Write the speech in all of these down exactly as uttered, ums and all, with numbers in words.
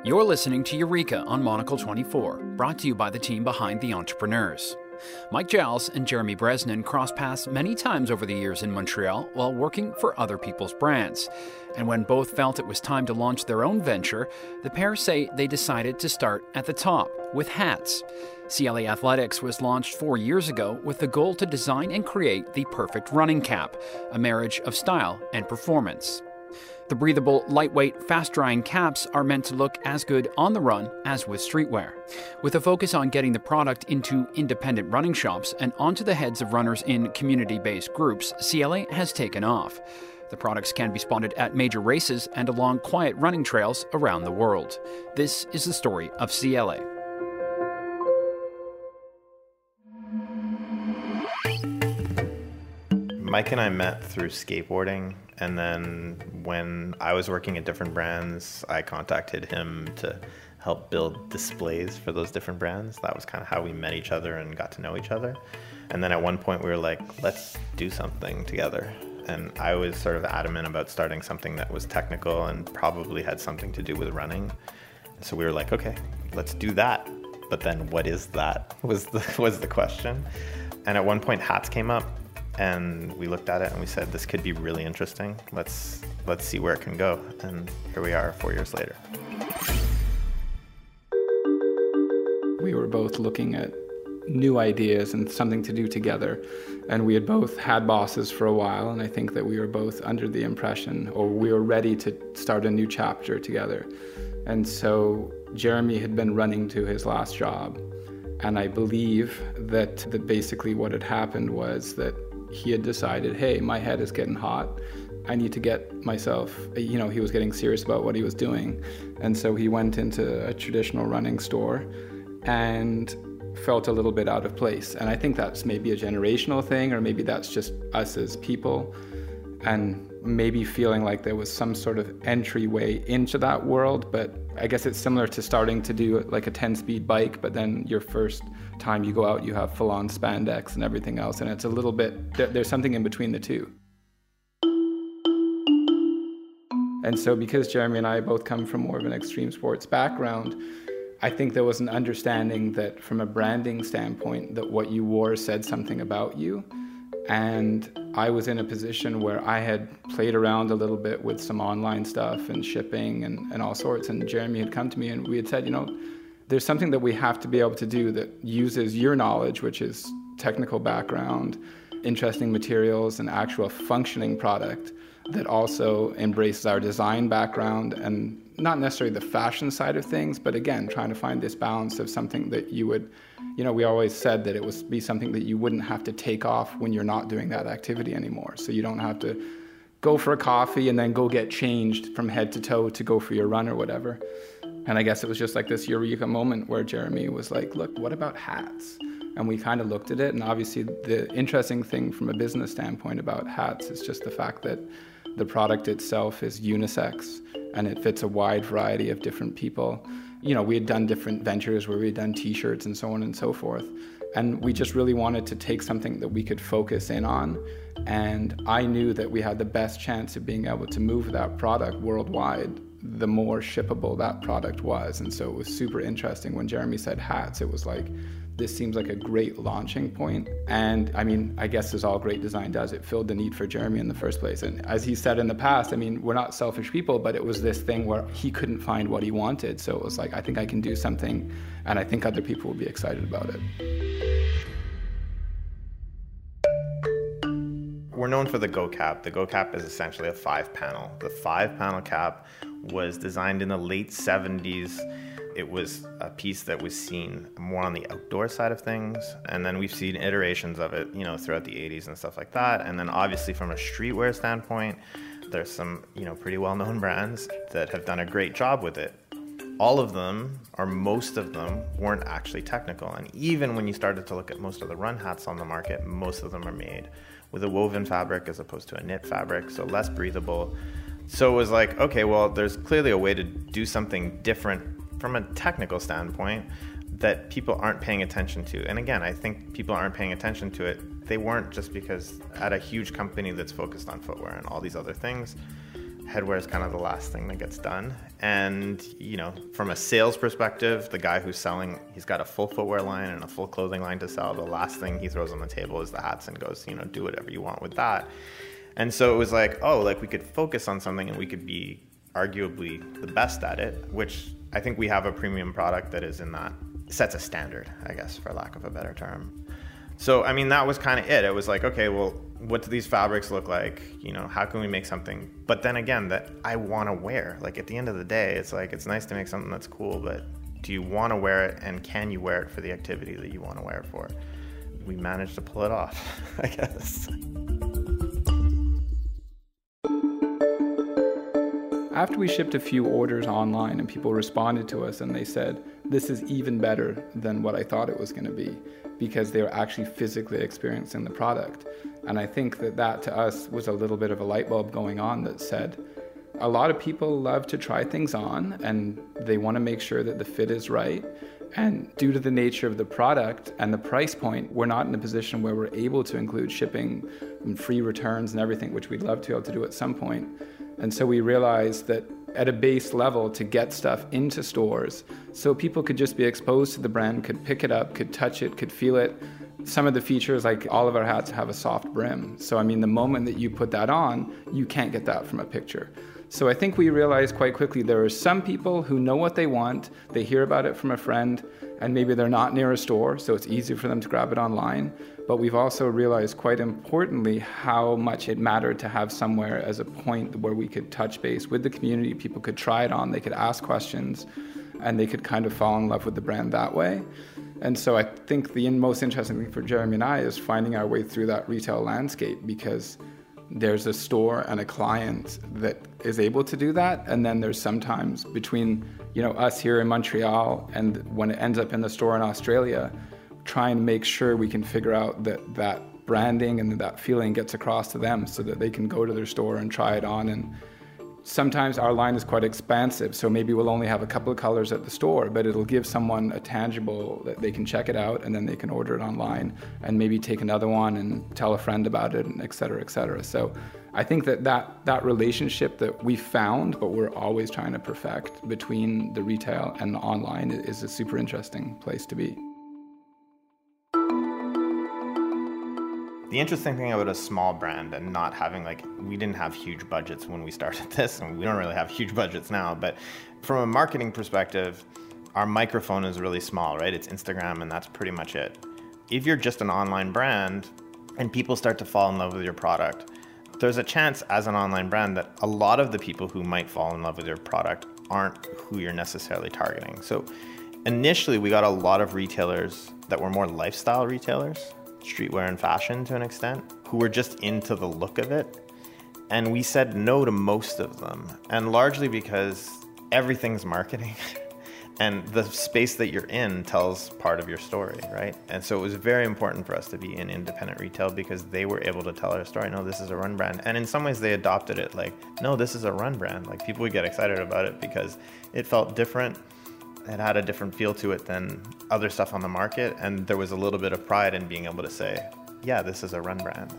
You're listening to Eureka on Monocle twenty-four, brought to you by the team behind The Entrepreneurs. Mike Giles and Jeremy Bresnan crossed paths many times over the years in Montreal while working for other people's brands. And when both felt it was time to launch their own venture, the pair say they decided to start at the top, with hats. C L A Athletics was launched four years ago with the goal to design and create the perfect running cap, a marriage of style and performance. The breathable, lightweight, fast-drying caps are meant to look as good on the run as with streetwear. With a focus on getting the product into independent running shops and onto the heads of runners in community-based groups, C L A has taken off. The products can be spotted at major races and along quiet running trails around the world. This is the story of C L A. Mike and I met through skateboarding, and then when I was working at different brands, I contacted him to help build displays for those different brands. That was kind of how we met each other and got to know each other. And then at one point we were like, let's do something together. And I was sort of adamant about starting something that was technical and probably had something to do with running. So we were like, okay, let's do that. But then what is that was the, was the question. And at one point hats came up. And we looked at it and we said, this could be really interesting. Let's let's see where it can go. And here we are four years later. We were both looking at new ideas and something to do together. And we had both had bosses for a while. And I think that we were both under the impression, or we were ready to start a new chapter together. And so Jeremy had been running to his last job. And I believe that, that basically what had happened was that he had decided, hey, my head is getting hot. I need to get myself, you know, he was getting serious about what he was doing. And so he went into a traditional running store and felt a little bit out of place. And I think that's maybe a generational thing, or maybe that's just us as people. And maybe feeling like there was some sort of entryway into that world. But I guess it's similar to starting to do like a ten-speed bike, but then your first time you go out, you have full-on spandex and everything else. And it's a little bit, there, there's something in between the two. And so because Jeremy and I both come from more of an extreme sports background, I think there was an understanding that from a branding standpoint, that what you wore said something about you. And I was in a position where I had played around a little bit with some online stuff and shipping and, and all sorts. And Jeremy had come to me and we had said, you know, there's something that we have to be able to do that uses your knowledge, which is technical background, interesting materials, and actual functioning product that also embraces our design background and not necessarily the fashion side of things, but again, trying to find this balance of something that you would, you know, we always said that it would be something that you wouldn't have to take off when you're not doing that activity anymore. So you don't have to go for a coffee and then go get changed from head to toe to go for your run or whatever. And I guess it was just like this eureka moment where Jeremy was like, look, what about hats? And we kind of looked at it. And obviously the interesting thing from a business standpoint about hats is just the fact that the product itself is unisex and it fits a wide variety of different people. You know, we had done different ventures where we had done t-shirts and so on and so forth. And we just really wanted to take something that we could focus in on. And I knew that we had the best chance of being able to move that product worldwide, the more shippable that product was. And so it was super interesting when Jeremy said hats. It was like, this seems like a great launching point. And I mean, I guess as all great design does, it filled the need for Jeremy in the first place. And as he said in the past, I mean, we're not selfish people, but it was this thing where he couldn't find what he wanted. So it was like, I think I can do something, and I think other people will be excited about it. We're known for the Go Cap. The Go Cap is essentially a five panel. The five panel cap was designed in the late seventies. It was a piece that was seen more on the outdoor side of things. And then we've seen iterations of it, you know, throughout the eighties and stuff like that. And then obviously from a streetwear standpoint, there's some, you know, pretty well-known brands that have done a great job with it. All of them, or most of them, weren't actually technical. And even when you started to look at most of the run hats on the market, most of them are made with a woven fabric as opposed to a knit fabric, so less breathable. So it was like, okay, well, there's clearly a way to do something different from a technical standpoint that people aren't paying attention to. And again, I think people aren't paying attention to it. They weren't just because at a huge company that's focused on footwear and all these other things, Headwear is kind of the last thing that gets done. And, you know, from a sales perspective, the guy who's selling, he's got a full footwear line and a full clothing line to sell. The last thing he throws on the table is the hats and goes, you know, do whatever you want with that. And so it was like, oh, like we could focus on something and we could be arguably the best at it, which I think we have a premium product that is in that, sets a standard, I guess, for lack of a better term. So, I mean, that was kind of it. It was like, okay, well, what do these fabrics look like? You know, how can we make something? But then again, that I want to wear. Like, at the end of the day, it's like, it's nice to make something that's cool, but do you want to wear it, and can you wear it for the activity that you want to wear it for? We managed to pull it off, I guess. After we shipped a few orders online and people responded to us and they said, this is even better than what I thought it was going to be, because they were actually physically experiencing the product. And I think that that to us was a little bit of a light bulb going on that said, a lot of people love to try things on and they want to make sure that the fit is right. And due to the nature of the product and the price point, we're not in a position where we're able to include shipping and free returns and everything, which we'd love to be able to do at some point. And so we realized that at a base level, to get stuff into stores so people could just be exposed to the brand, could pick it up, could touch it, could feel it. Some of the features, like all of our hats have a soft brim. So I mean, the moment that you put that on, you can't get that from a picture. So I think we realized quite quickly there are some people who know what they want, they hear about it from a friend, and maybe they're not near a store, so it's easy for them to grab it online. But we've also realized, quite importantly, how much it mattered to have somewhere as a point where we could touch base with the community. People could try it on, they could ask questions, and they could kind of fall in love with the brand that way. And so I think the most interesting thing for Jeremy and I is finding our way through that retail landscape, because there's a store and a client that is able to do that, and then there's sometimes between, you know, us here in Montreal and when it ends up in the store in Australia, trying to make sure we can figure out that that branding and that feeling gets across to them so that they can go to their store and try it on. And sometimes our line is quite expansive, so maybe we'll only have a couple of colors at the store, but it'll give someone a tangible that they can check it out, and then they can order it online and maybe take another one and tell a friend about it, and et cetera, et cetera. So I think that that, that relationship that we found, but we're always trying to perfect, between the retail and the online is a super interesting place to be. The interesting thing about a small brand and not having, like, we didn't have huge budgets when we started this, and we don't really have huge budgets now, but from a marketing perspective, our microphone is really small, right? It's Instagram, and that's pretty much it. If you're just an online brand and people start to fall in love with your product, there's a chance as an online brand that a lot of the people who might fall in love with your product aren't who you're necessarily targeting. So initially, we got a lot of retailers that were more lifestyle retailers, streetwear and fashion to an extent, who were just into the look of it. And we said no to most of them, and largely because everything's marketing and the space that you're in tells part of your story, right? And so it was very important for us to be in independent retail because they were able to tell our story. No, this is a run brand. And in some ways they adopted it like, no, this is a run brand. Like, people would get excited about it because it felt different. It had a different feel to it than other stuff on the market, and there was a little bit of pride in being able to say, yeah, this is a run brand.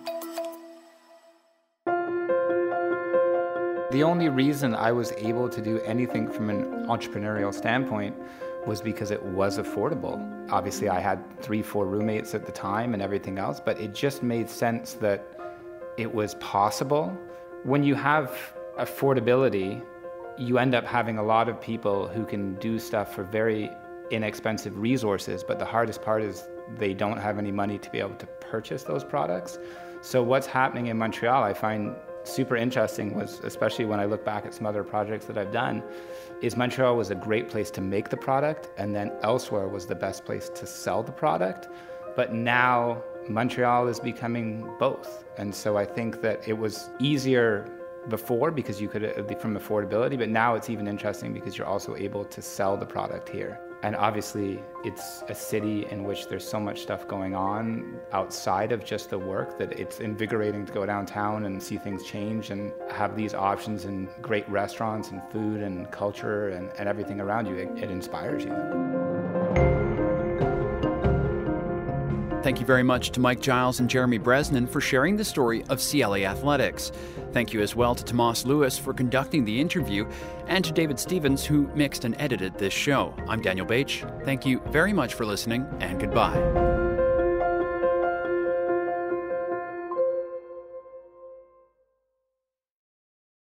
The only reason I was able to do anything from an entrepreneurial standpoint was because it was affordable. Obviously, I had three, four roommates at the time and everything else, but it just made sense that it was possible. When you have affordability, you end up having a lot of people who can do stuff for very inexpensive resources, but the hardest part is they don't have any money to be able to purchase those products. So what's happening in Montreal, I find super interesting, was, especially when I look back at some other projects that I've done, is Montreal was a great place to make the product, and then elsewhere was the best place to sell the product. But now Montreal is becoming both. And so I think that it was easier before because you could, from affordability, but now it's even interesting because you're also able to sell the product here. And obviously it's a city in which there's so much stuff going on outside of just the work that it's invigorating to go downtown and see things change and have these options and great restaurants and food and culture and, and everything around you. It, it inspires you. Thank you very much to Mike Giles and Jeremy Bresnan for sharing the story of C L A Athletics. Thank you as well to Tomas Lewis for conducting the interview, and to David Stevens, who mixed and edited this show. I'm Daniel Bache. Thank you very much for listening, and goodbye.